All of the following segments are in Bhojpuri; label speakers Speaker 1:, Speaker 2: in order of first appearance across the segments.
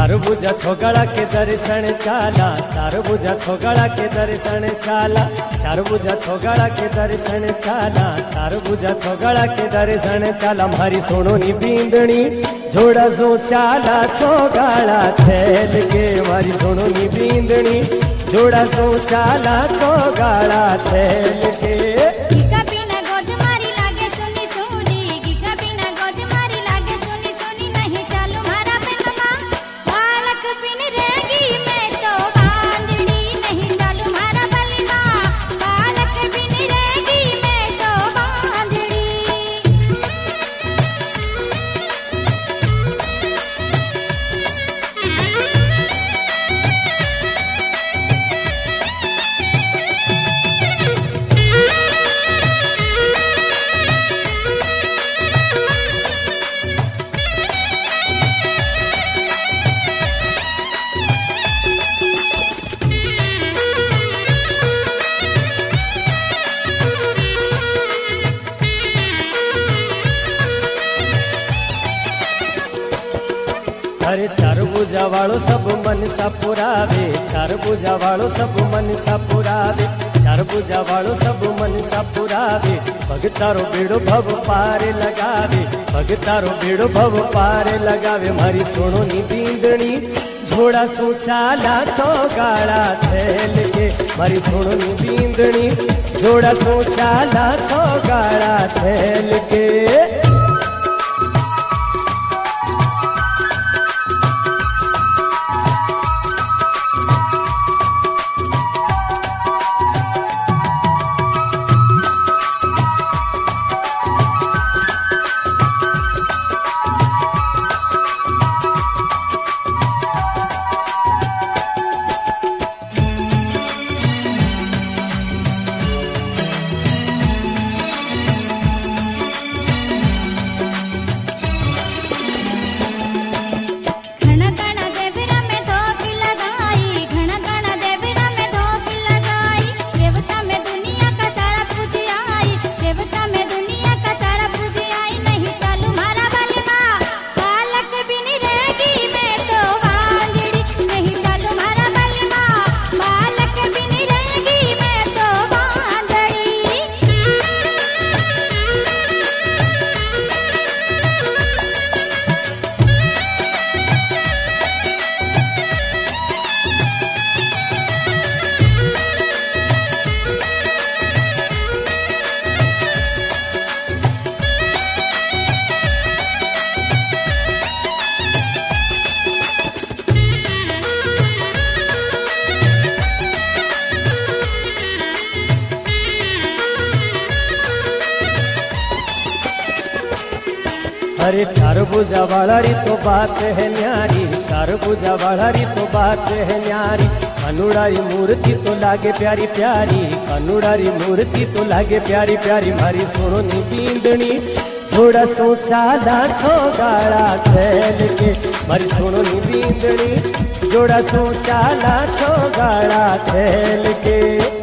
Speaker 1: चार भुजा छोगड़ा के दर्शन चाला, चार भुजा छोगड़ा के दर्शन चाला, चार भुजा छोगड़ा के दर्शन चाला, चार भुजा छोगड़ा के दर्शन चाला। मारी सोनो नी बींदणी जोड़ा सो चाला छोगड़ा थैल के, मारी सोनो नी बींदणी जोड़ा सो चाला छोगड़ा थैल के। अरे चार भुजा वालों सब मन सा पुरावे, चार भुजा वालों सब मन सा पुरावे, चार भुजा वालों सब मन सा पुरावे। भगतारो बेड़ो भव पार लगावे, भगतारो बेड़ो भव पार लगावे। मारी सोनो नी बींदणी झोड़ा सो चाला छोगाड़ा थैल के, मारी सोनो नी बींदणी जोड़ा सो चाला छोगाड़ा थैल के। अरे चार भुजा वाला री तो बात है न्यारी, चार भुजा वाला री तो बात है न्यारी। कनुड़ारी मूर्ति तो लागे प्यारी प्यारी, कनुड़ारी मूर्ति तो लागे प्यारी प्यारी। मारी सोनो नी बींदणी जोड़ा सो चाला छोगाड़ा थैल के, मारी सोनो नी बींदणी जोड़ा सो चाला छोगाड़ा थैल के।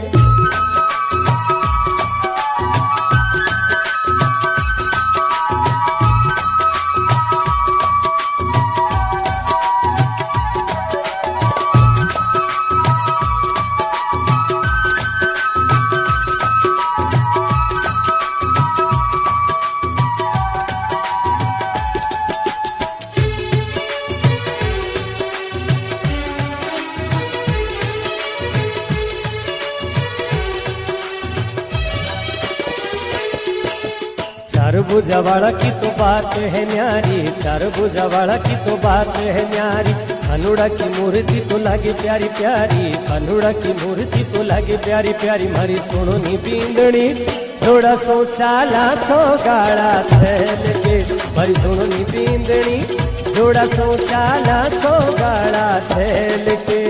Speaker 1: चार भुजा वाला की तो बात है न्यारी, चार भुजा वाला की तो बात है न्यारी। कनुड़ा की मूर्ति तो लागे प्यारी प्यारी, कनुड़ा की मूर्ति तो लागे प्यारी प्यारी। मारी सोनो नी बींदणी जोड़ा सो चाला छोगाड़ा थैल के, मारी सोनो नी बींदणी जोड़ा सो चाला छोगाड़ा थैल के।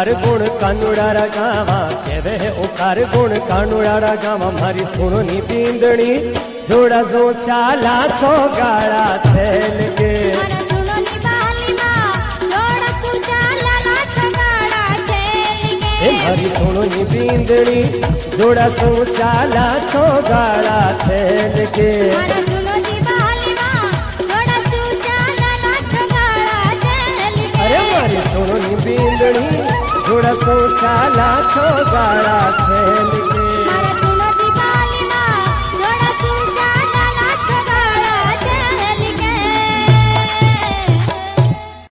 Speaker 1: ओकार गुण कानुड़ा गावा केवे है ओकार गुण कानुड़ा गावा मारी सुननी बींदणी जोड़ा जो चाला छो गाड़ा छेल के मारी सुननी बींदणी जोड़ा सो चाला छो गाड़ा छेल के अरे मारी सुननी बींदणी जोड़ा सो चाला छो गाड़ा छेल के।